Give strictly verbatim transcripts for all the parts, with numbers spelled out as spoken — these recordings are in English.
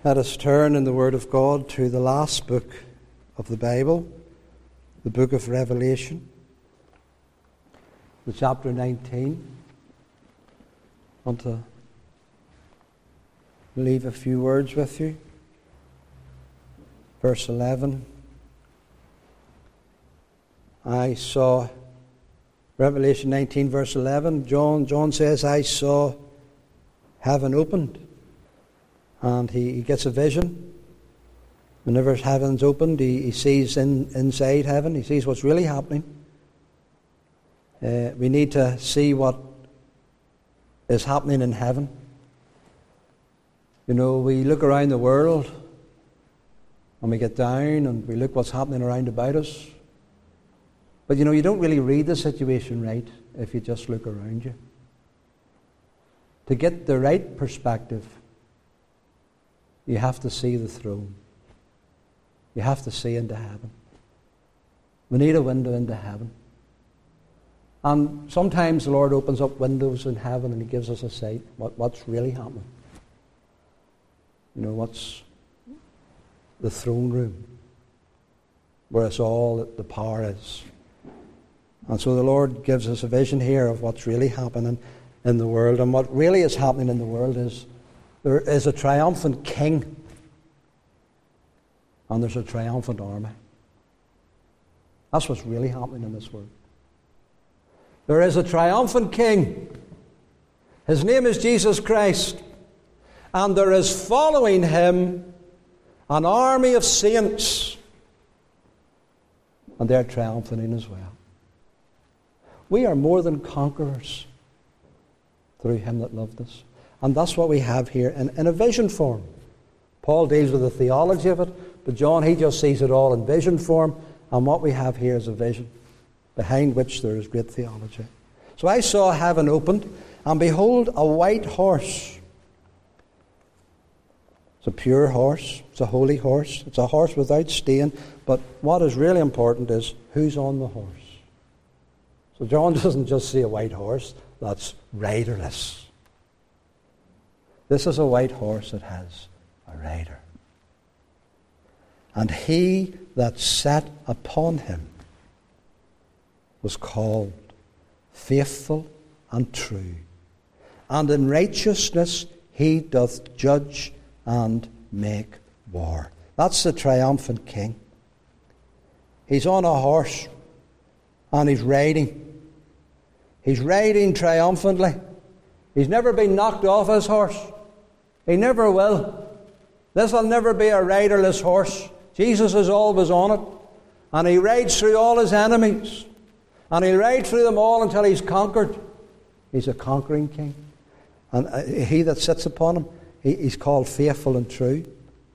Let us turn in the Word of God to the last book of the Bible, the book of Revelation, the chapter nineteen. I want to leave a few words with you. Verse eleven. I saw, Revelation nineteen, verse eleven, John, John says, I saw heaven opened. And he, he gets a vision. Whenever heaven's opened, he, he sees in, inside heaven, he sees what's really happening. Uh, we need to see what is happening in heaven. You know, we look around the world and we get down and we look what's happening around about us. But you know, you don't really read the situation right if you just look around you. To get the right perspective, you have to see the throne. You have to see into heaven. We need a window into heaven. And sometimes the Lord opens up windows in heaven and He gives us a sight, what, what's really happening. You know, what's the throne room, where it's all that the power is. And so the Lord gives us a vision here of what's really happening in the world. And what really is happening in the world is there is a triumphant king and there's a triumphant army. That's what's really happening in this world. There is a triumphant king. His name is Jesus Christ. And there is following him an army of saints. And they're triumphing as well. We are more than conquerors through him that loved us. And that's what we have here in, in a vision form. Paul deals with the theology of it, but John, he just sees it all in vision form. And what we have here is a vision, behind which there is great theology. So I saw heaven opened, and behold, a white horse. It's a pure horse. It's a holy horse. It's a horse without stain. But what is really important is who's on the horse. So John doesn't just see a white horse that's riderless. This is a white horse that has a rider. And he that sat upon him was called Faithful and True. And in righteousness he doth judge and make war. That's the triumphant king. He's on a horse and he's riding. He's riding triumphantly. He's never been knocked off his horse. He never will. This will never be a riderless horse. Jesus is always on it. And he rides through all his enemies. And he'll ride through them all until he's conquered. He's a conquering king. And he that sits upon him, he, he's called Faithful and True.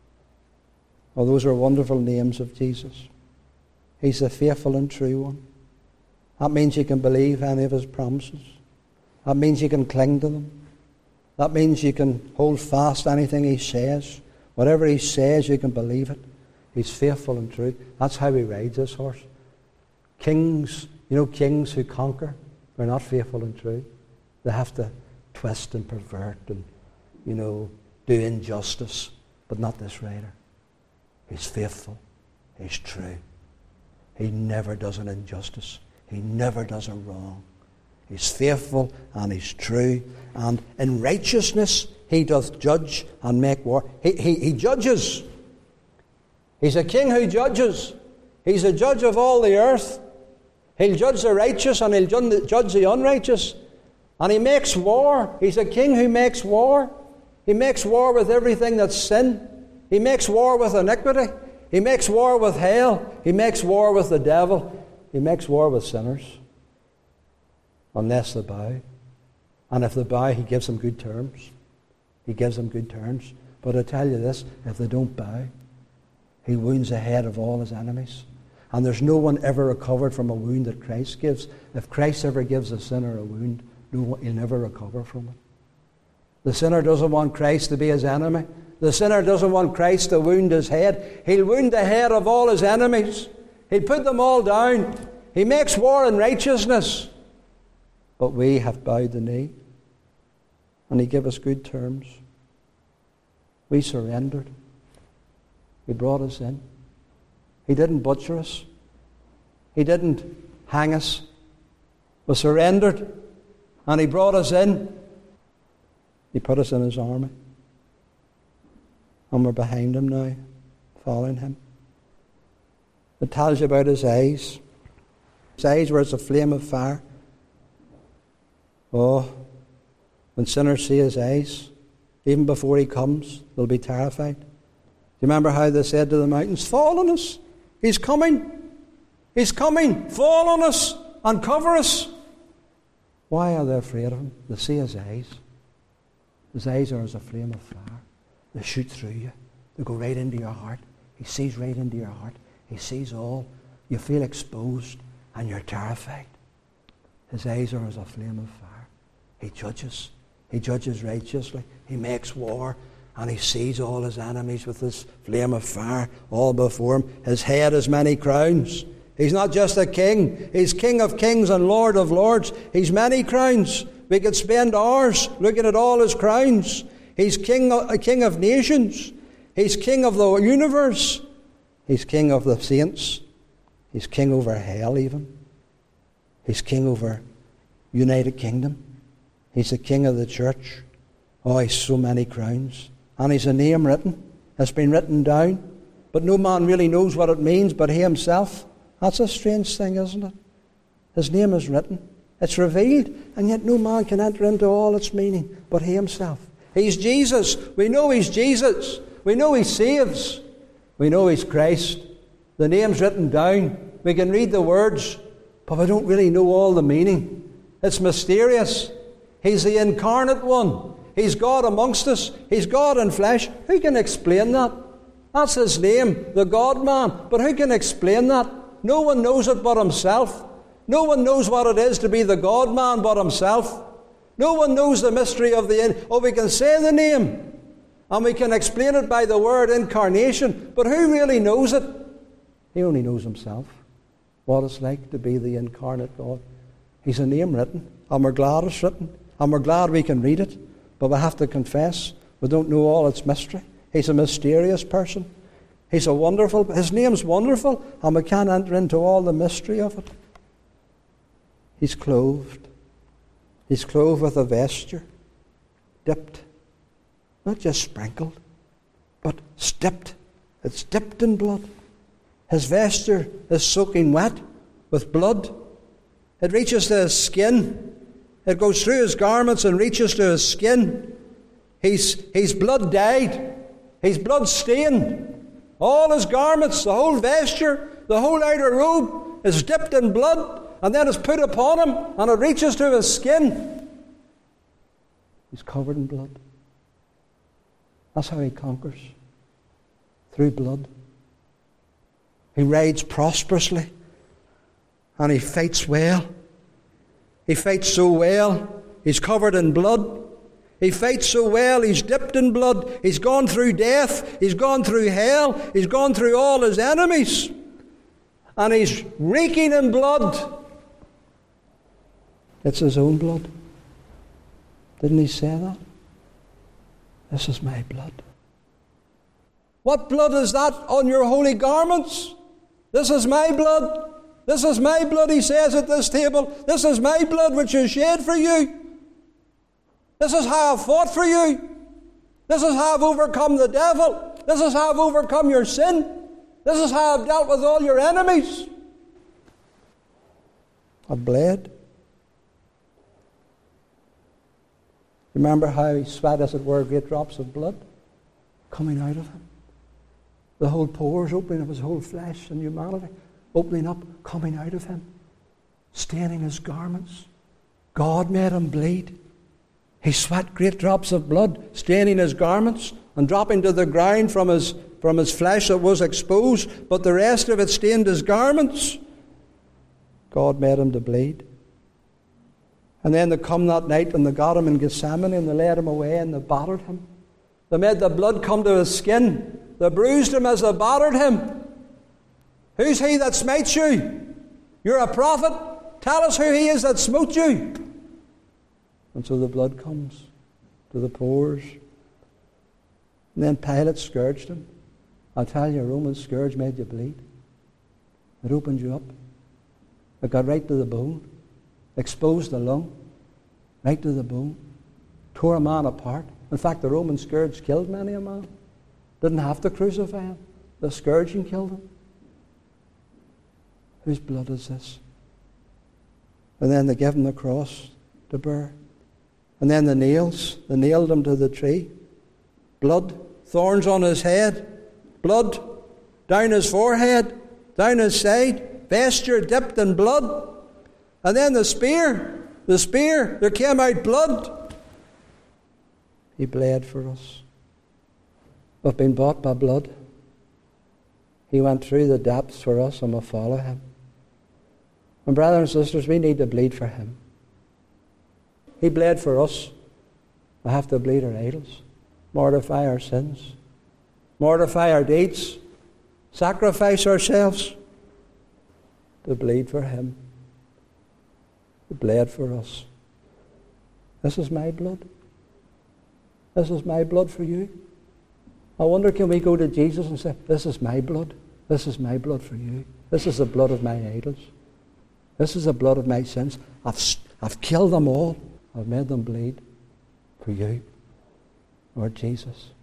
Well, those are wonderful names of Jesus. He's the faithful and true one. That means you can believe any of his promises. That means you can cling to them. That means you can hold fast anything he says. Whatever he says, you can believe it. He's faithful and true. That's how he rides this horse. Kings, you know, kings who conquer, they're not faithful and true. They have to twist and pervert and, you know, do injustice. But not this rider. He's faithful. He's true. He never does an injustice. He never does a wrong. He's faithful and he's true. And in righteousness he doth judge and make war. He, he, he judges. He's a king who judges. He's a judge of all the earth. He'll judge the righteous and he'll judge the unrighteous. And he makes war. He's a king who makes war. He makes war with everything that's sin. He makes war with iniquity. He makes war with hell. He makes war with the devil. He makes war with sinners. Unless they bow. And if they bow, he gives them good terms. He gives them good terms. But I tell you this, if they don't bow, he wounds the head of all his enemies. And there's no one ever recovered from a wound that Christ gives. If Christ ever gives a sinner a wound, no one, he'll never recover from it. The sinner doesn't want Christ to be his enemy. The sinner doesn't want Christ to wound his head. He'll wound the head of all his enemies. He'll put them all down. He makes war in righteousness. But we have bowed the knee. And he gave us good terms. We surrendered. He brought us in. He didn't butcher us. He didn't hang us. We surrendered, and He brought us in. He put us in His army. And we're behind Him now, following Him. It tells you about His eyes. His eyes were as a flame of fire. Oh, when sinners see His eyes, even before He comes, they'll be terrified. Do you remember how they said to the mountains, fall on us? He's coming. He's coming. Fall on us and cover us. Why are they afraid of Him? They see His eyes. His eyes are as a flame of fire. They shoot through you. They go right into your heart. He sees right into your heart. He sees all. You feel exposed and you're terrified. His eyes are as a flame of fire. He judges. He judges righteously. He makes war. And He sees all His enemies with this flame of fire all before Him. His head has many crowns. He's not just a king. He's King of kings and Lord of lords. He's many crowns. We could spend hours looking at all His crowns. He's king, a king of nations. He's king of the universe. He's king of the saints. He's king over hell even. He's king over United Kingdom. He's the king of the church. Oh, He's so many crowns. And He's a name written. It's been written down. But no man really knows what it means but He Himself. That's a strange thing, isn't it? His name is written. It's revealed. And yet no man can enter into all its meaning but He Himself. He's Jesus. We know He's Jesus. We know He saves. We know He's Christ. The name's written down. We can read the words, but we don't really know all the meaning. It's mysterious. He's the incarnate one. He's God amongst us. He's God in flesh. Who can explain that? That's His name, the God-man. But who can explain that? No one knows it but Himself. No one knows what it is to be the God-man but Himself. No one knows the mystery of the... In- oh, we can say the name, and we can explain it by the word incarnation, but who really knows it? He only knows Himself, what it's like to be the incarnate God. He's a name written, and we're glad it's written, and we're glad we can read it, but we have to confess we don't know all its mystery. He's a mysterious person. He's a wonderful... His name's wonderful, and we can't enter into all the mystery of it. He's clothed. He's clothed with a vesture, dipped, not just sprinkled, but dipped. It's dipped in blood. His vesture is soaking wet with blood. It reaches to His skin. It goes through His garments and reaches to His skin. He's, he's blood dyed. He's blood stained. All His garments, the whole vesture, the whole outer robe is dipped in blood. And then it's put upon Him, and it reaches to His skin. He's covered in blood. That's how He conquers. Through blood. He rides prosperously, and He fights well. He fights so well, He's covered in blood. He fights so well, He's dipped in blood. He's gone through death. He's gone through hell. He's gone through all His enemies. And He's reeking in blood. It's His own blood. Didn't He say that? This is my blood. What blood is that on your holy garments? This is my blood. This is my blood, He says at this table. This is my blood which is shed for you. This is how I've fought for you. This is how I've overcome the devil. This is how I've overcome your sin. This is how I've dealt with all your enemies. I've bled. Remember how He sweat, as it were, great drops of blood coming out of Him. The whole pores opening of His whole flesh and humanity, opening up, coming out of Him, staining His garments. God made Him bleed. He sweat great drops of blood, staining His garments and dropping to the ground from His, from his flesh that was exposed, but the rest of it stained His garments. God made Him to bleed. And then they come that night and they got Him in Gethsemane and they led Him away and they battered Him. They made the blood come to His skin. They bruised Him as they battered Him. Who's He that smites you? You're a prophet. Tell us who He is that smote you. And so the blood comes to the pores. And then Pilate scourged him. I'll tell you, a Roman scourge made you bleed. It opened you up. It got right to the bone. Exposed the lung. Right to the bone. Tore a man apart. In fact, the Roman scourge killed many a man. Didn't have to crucify him. The scourging killed him. Whose blood is this? And then they gave him the cross to bear. And then the nails. They nailed him to the tree. Blood. Thorns on his head. Blood. Down his forehead. Down his side. Vesture dipped in blood. And then the spear. The spear. There came out blood. He bled for us. We've been bought by blood. He went through the depths for us, and we'll follow him. And brothers and sisters, we need to bleed for him. He bled for us. We have to bleed our idols. Mortify our sins. Mortify our deeds. Sacrifice ourselves to bleed for him. He bled for us. This is my blood. This is my blood for you. I wonder, can we go to Jesus and say, this is my blood. This is my blood for you. This is the blood of my idols. This is the blood of my sins. I've, I've killed them all. I've made them bleed for you, Lord Jesus.